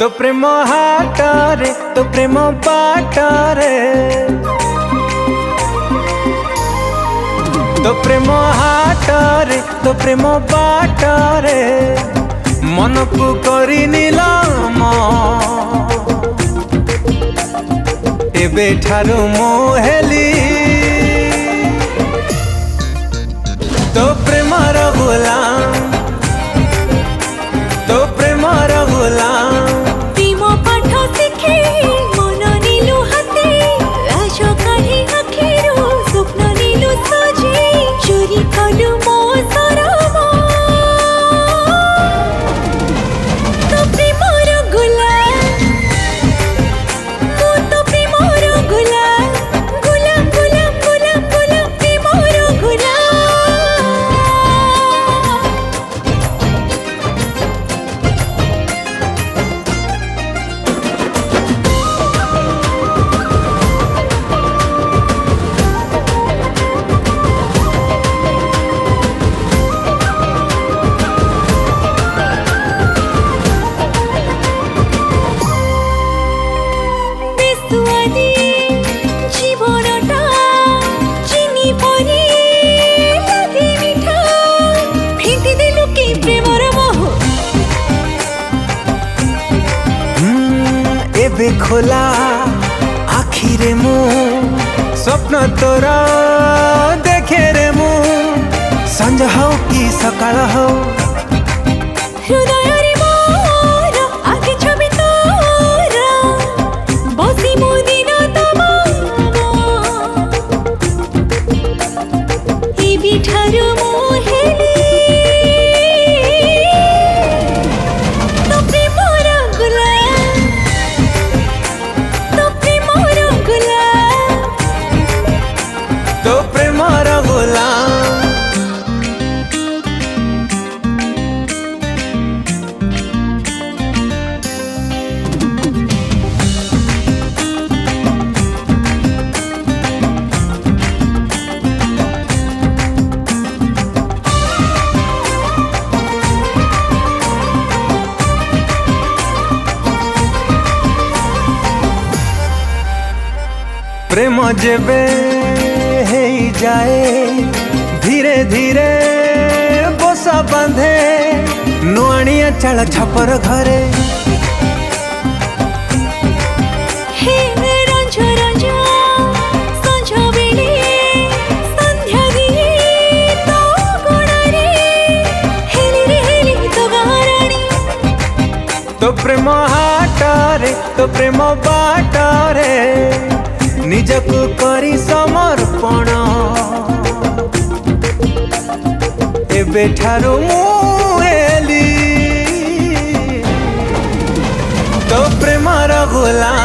तो प्रेम हाटरे तो प्रेम बाटरे तो प्रेम हाटरे तो प्रेम बाटरे मन को करी नीलम एबे ठारू मोहेली तो प्रेमर गुलाम तो प्रेमर गुलाम प्रेम पाठ शिखे मन नीलु हाते राज काढ़ी आखिरू स्वप्न नीलु सजे चोरी कलु मो सरम तो प्रेमर गुलाम मो तो प्रेमर गुलाम गुलाम गुलाम गुलाम गुलाम प्रेमर गुलाम एबे खोला आखिरे मु स्वप्न तोर देखे रे मु संज हो कि सकाळ हो हृदय रे मोर आगे छवि तोर बसी मो दिन तमाम ए बिठारू मोहेली तो प्रेमर गुलाम तो प्रेमर गुलाम तो प्रेमर गुलाम प्रेम जेबे हे जाए धीरे धीरे बसा बांधे नुआणिया चाल छपर घरे हे रंझ रंझ संझ बेले संध्या दिए तो गुणारे हेली तो गाराणी तो प्रेम हाटरे तो प्रेम बाटरे निजको करी समर्पण एबे ठारू मुहेली तो प्रेमर गुलाम।